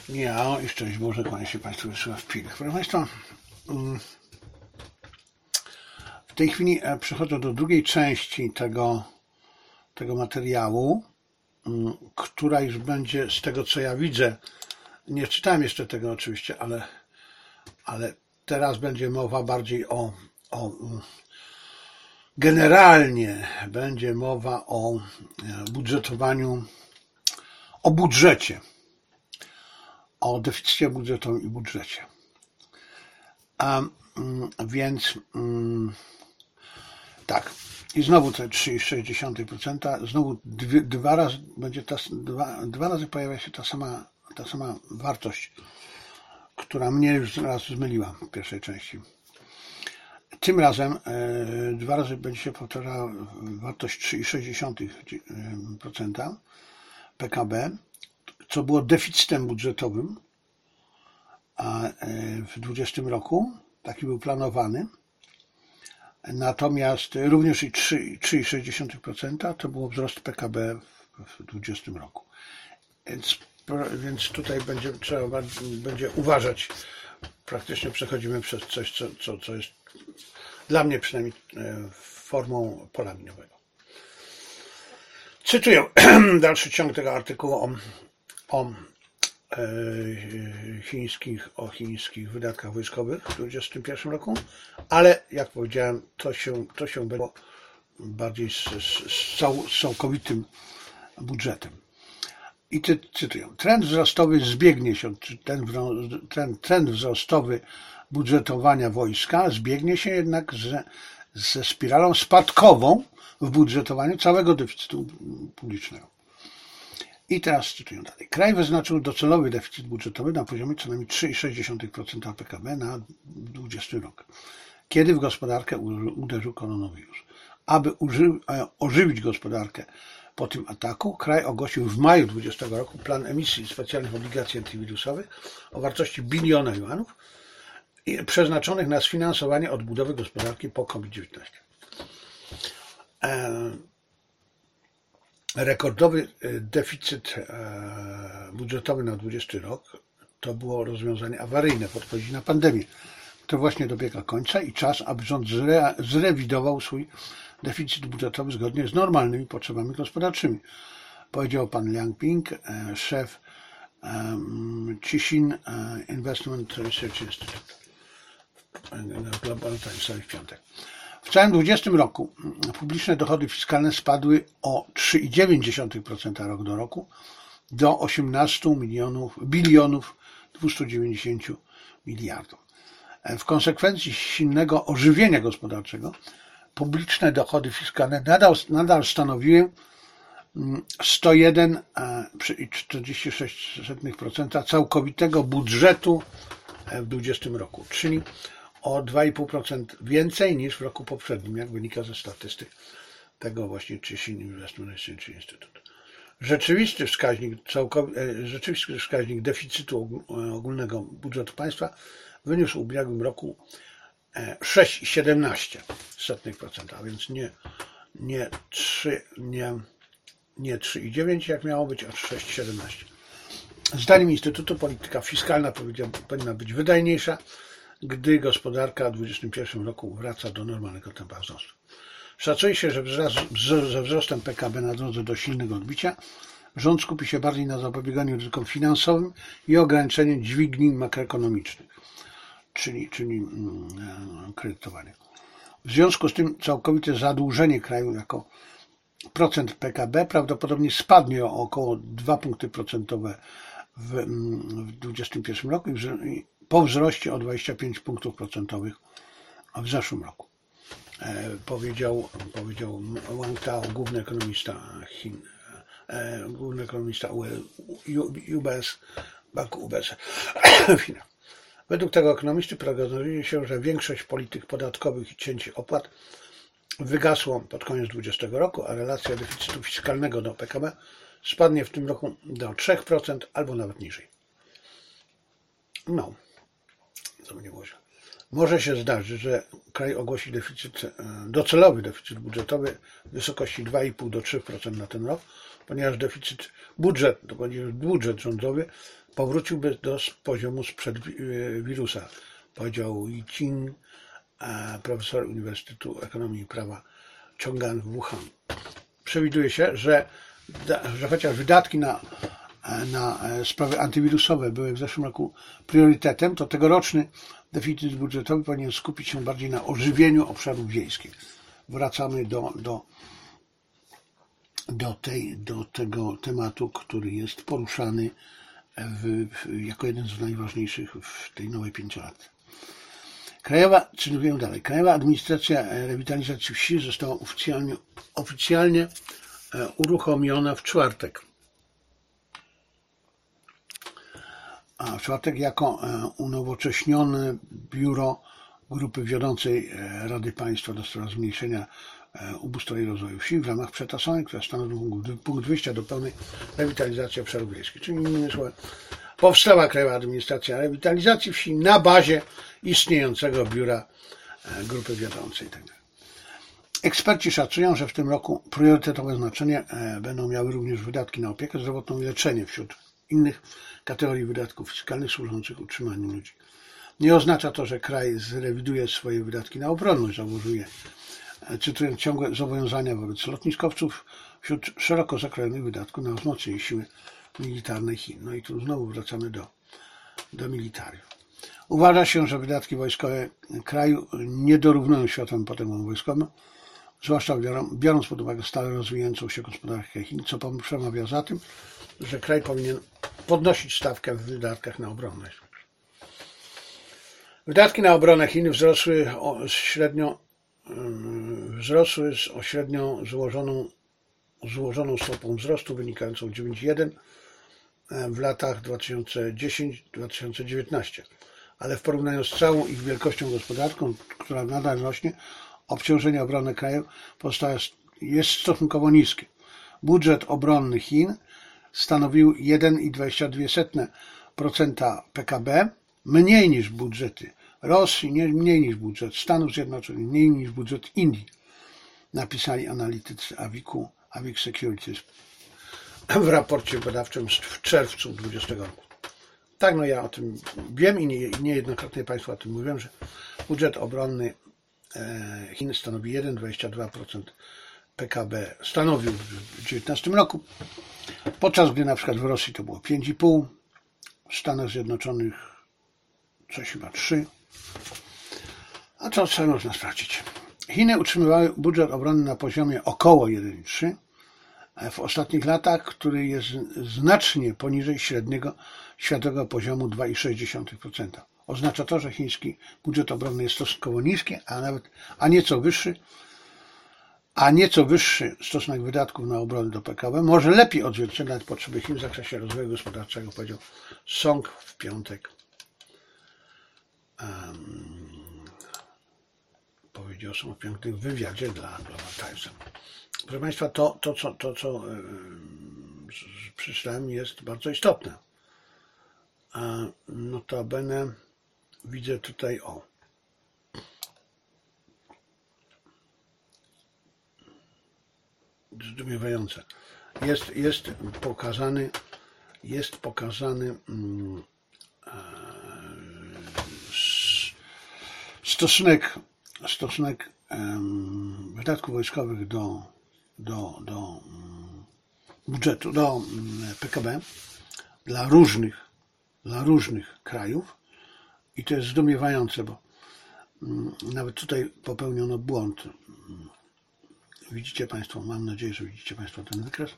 Ja i szczęść Boże, kłania się Państwu wysyła w pilach. Proszę Państwa, w tej chwili przechodzę do drugiej części tego materiału, która już będzie, z tego co ja widzę, nie czytałem jeszcze tego oczywiście, ale teraz będzie mowa bardziej o generalnie będzie mowa o budżetowaniu, o budżecie, o deficycie budżetowym i budżecie. Więc tak, i znowu te 3,6%, znowu dwa razy pojawia się ta sama wartość, która mnie już raz zmyliła w pierwszej części. Tym razem dwa razy będzie się powtarzała wartość 3,6% PKB, co było deficytem budżetowym w 2020 roku, taki był planowany. Natomiast również i 3,6% to było wzrost PKB w 2020 roku. Więc tutaj trzeba będzie uważać. Praktycznie przechodzimy przez coś, co jest dla mnie przynajmniej formą pola liniowego. Cytuję dalszy ciąg tego artykułu o chińskich wydatkach wojskowych w 2021 roku, ale jak powiedziałem, to się będzie bardziej z całkowitym budżetem. I cytuję: trend wzrostowy zbiegnie się, trend wzrostowy budżetowania wojska zbiegnie się jednak ze spiralą spadkową w budżetowaniu całego deficytu publicznego. I teraz cytuję dalej. Kraj wyznaczył docelowy deficyt budżetowy na poziomie co najmniej 3,6% PKB na 2020 rok, kiedy w gospodarkę uderzył koronawirus. Aby ożywić gospodarkę po tym ataku, kraj ogłosił w maju 2020 roku plan emisji specjalnych obligacji antywirusowych o wartości $1 biliona przeznaczonych na sfinansowanie odbudowy gospodarki po COVID-19. Rekordowy deficyt budżetowy na 2020 rok to było rozwiązanie awaryjne w odpowiedzi na pandemię. To właśnie dobiega końca i czas, aby rząd zrewidował swój deficyt budżetowy zgodnie z normalnymi potrzebami gospodarczymi, powiedział pan Liang Ping, szef Caixin Investment Research Institute w Global Times w piątek. W całym 2020 roku publiczne dochody fiskalne spadły o 3,9% rok do roku do 18 bilionów 290 miliardów. W konsekwencji silnego ożywienia gospodarczego publiczne dochody fiskalne nadal stanowiły 101,46% całkowitego budżetu w 2020 roku, czyli o 2,5% więcej niż w roku poprzednim, jak wynika ze statystyk tego właśnie Caixin Investment Research Institute. Rzeczywisty wskaźnik deficytu ogólnego budżetu państwa wyniósł w ubiegłym roku 6,17%, a więc nie 3,9 jak miało być, a 6,17. Zdaniem Instytutu polityka fiskalna powinna być wydajniejsza, gdy gospodarka w 2021 roku wraca do normalnego tempa wzrostu. Szacuje się, że ze wzrostem PKB na drodze do silnego odbicia rząd skupi się bardziej na zapobieganiu ryzykom finansowym i ograniczeniu dźwigni makroekonomicznych, czyli kredytowania. W związku z tym całkowite zadłużenie kraju jako procent PKB prawdopodobnie spadnie o około 2 punkty procentowe w 2021 roku i po wzroście o 25 punktów procentowych w zeszłym roku. Powiedział Wang Tao, główny ekonomista Chin, główny ekonomista UBS, Banku UBS w Chinach. Według tego ekonomisty prognozuje się, że większość polityk podatkowych i cięć opłat wygasło pod koniec 2020 roku, a relacja deficytu fiskalnego do PKB spadnie w tym roku do 3% albo nawet niżej. No, co mnie może. Może się zdarzyć, że kraj ogłosi docelowy deficyt budżetowy w wysokości 2,5 do 3% na ten rok, ponieważ budżet rządowy powróciłby do poziomu sprzed wirusa, powiedział Yi Qing, profesor Uniwersytetu Ekonomii i Prawa Chong'an w Wuhan. Przewiduje się, że chociaż wydatki na sprawy antywirusowe były w zeszłym roku priorytetem, to tegoroczny deficyt budżetowy powinien skupić się bardziej na ożywieniu obszarów wiejskich. Wracamy do tego tematu, który jest poruszany jako jeden z najważniejszych w tej nowej pięciolatce. Krajowa Administracja Rewitalizacji Wsi została oficjalnie uruchomiona w czwartek. A w czwartek jako unowocześnione biuro grupy wiodącej Rady Państwa do spraw zmniejszenia ubóstwa i rozwoju wsi w ramach przetasowej, która stanowi punkt wyjścia do pełnej rewitalizacji obszarów wiejskich. Czyli innymi słowy, powstała Krajowa Administracja Rewitalizacji Wsi na bazie istniejącego biura grupy wiodącej. Eksperci szacują, że w tym roku priorytetowe znaczenie będą miały również wydatki na opiekę zdrowotną i leczenie wśród innych kategorii wydatków fiskalnych służących utrzymaniu ludzi. Nie oznacza to, że kraj zrewiduje swoje wydatki na obronność, założuje, cytując, ciągłe zobowiązania wobec lotniskowców wśród szeroko zakrojonych wydatków na wzmocnienie siły militarnej Chin. No i tu znowu wracamy do militariów. Uważa się, że wydatki wojskowe kraju nie dorównują światowym potęgom wojskowym, zwłaszcza biorąc pod uwagę stale rozwijającą się gospodarkę Chin, co przemawia za tym, że kraj powinien podnosić stawkę w wydatkach na obronność. Wydatki na obronę Chin wzrosły z średnio złożoną stopą wzrostu wynikającą 9,1 w latach 2010-2019, ale w porównaniu z całą ich wielkością gospodarczą, która nadal rośnie, obciążenie obronne kraju jest stosunkowo niskie. Budżet obronny Chin stanowił 1,22% PKB, mniej niż budżety Rosji, mniej niż budżet Stanów Zjednoczonych, mniej niż budżet Indii, napisali analitycy Avic Securities w raporcie badawczym w czerwcu 2020 roku. Tak, no ja o tym wiem i niejednokrotnie Państwu o tym mówiłem, że budżet obronny Chin stanowi 1,22% PKB, stanowił w 2019 roku, podczas gdy na przykład w Rosji to było 5,5%, w Stanach Zjednoczonych coś chyba 3%, a to sobie można sprawdzić. Chiny utrzymywały budżet obronny na poziomie około 1,3% w ostatnich latach, który jest znacznie poniżej średniego światowego poziomu 2,6%. Oznacza to, że chiński budżet obronny jest stosunkowo niski, a nieco wyższy stosunek wydatków na obronę do PKB może lepiej odzwierciedlać potrzeby Chin w zakresie rozwoju gospodarczego, powiedział Song w piątek. Powiedział Song w piątek w wywiadzie dla Global Timesa. Proszę Państwa, to co przeczytałem, jest bardzo istotne. Notabene widzę tutaj zdumiewające. Jest pokazany stosunek wydatków wojskowych do budżetu, do PKB dla różnych krajów i to jest zdumiewające, bo nawet tutaj popełniono błąd. Widzicie Państwo, mam nadzieję, że widzicie Państwo ten wykres.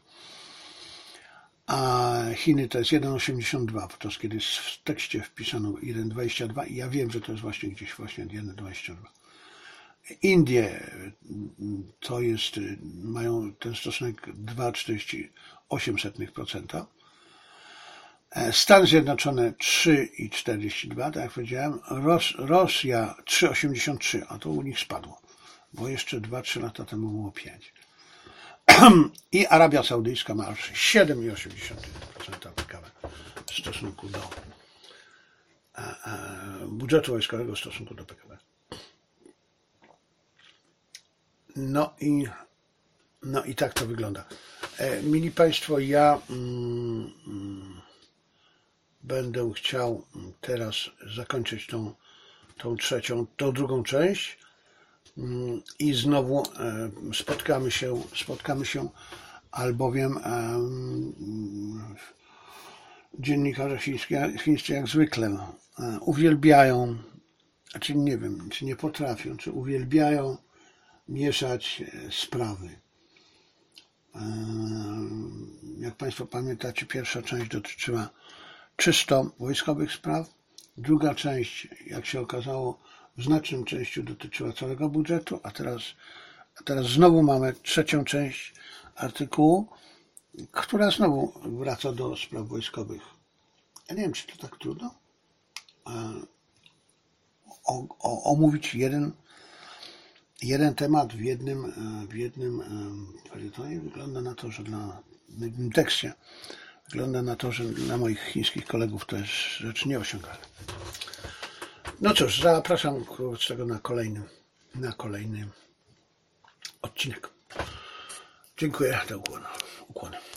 A Chiny to jest 1,82, podczas kiedy w tekście wpisano 1,22 i ja wiem, że to jest właśnie gdzieś 1,22. Indie to jest, mają ten stosunek 2,48%. Stany Zjednoczone 3,42, tak jak powiedziałem. Rosja 3,83, a to u nich spadło, bo jeszcze 2-3 lata temu było 5. I Arabia Saudyjska ma 7,8% PKB w stosunku do budżetu wojskowego w stosunku do PKB. No i tak to wygląda. Mili Państwo, ja będę chciał teraz zakończyć tą drugą część i znowu spotkamy się, albowiem dziennikarze chińscy jak zwykle uwielbiają, znaczy nie wiem, czy nie potrafią, czy uwielbiają mieszać sprawy. Jak Państwo pamiętacie, pierwsza część dotyczyła czysto wojskowych spraw, druga część, jak się okazało, w znacznym części dotyczyła całego budżetu, a teraz znowu mamy trzecią część artykułu, która znowu wraca do spraw wojskowych. Ja nie wiem, czy to tak trudno omówić jeden temat w jednym felietonie. Wygląda na to, że w jednym tekście wygląda na to, że dla moich chińskich kolegów to jest rzecz nieosiągalna. No cóż, zapraszam wobec tego na kolejny odcinek. Dziękuję za ukłony.